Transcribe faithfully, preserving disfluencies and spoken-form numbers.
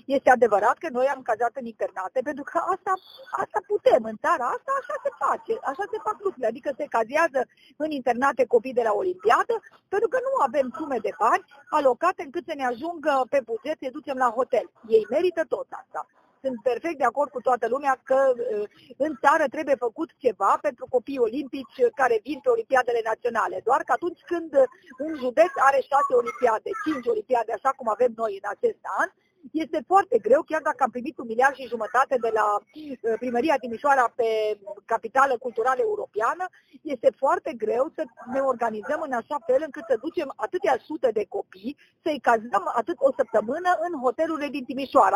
Este adevărat că noi am cazat în internate, pentru că asta, asta putem, în țara asta așa se face, așa se fac lucrurile, adică se cazează în internate copii de la Olimpiadă, pentru că nu avem sume de bani alocate încât să ne ajungă pe buget să ducem la hotel. Ei merită tot asta. Sunt perfect de acord cu toată lumea că în țară trebuie făcut ceva pentru copiii olimpici care vin pe olimpiadele naționale. Doar că atunci când un județ are șase olimpiade, cinci olimpiade, așa cum avem noi în acest an, este foarte greu, chiar dacă am primit un miliard și jumătate de la Primăria Timișoara pe capitală culturală europeană, este foarte greu să ne organizăm în așa fel încât să ducem atâtea sute de copii, să-i cazăm atât o săptămână în hotelurile din Timișoara.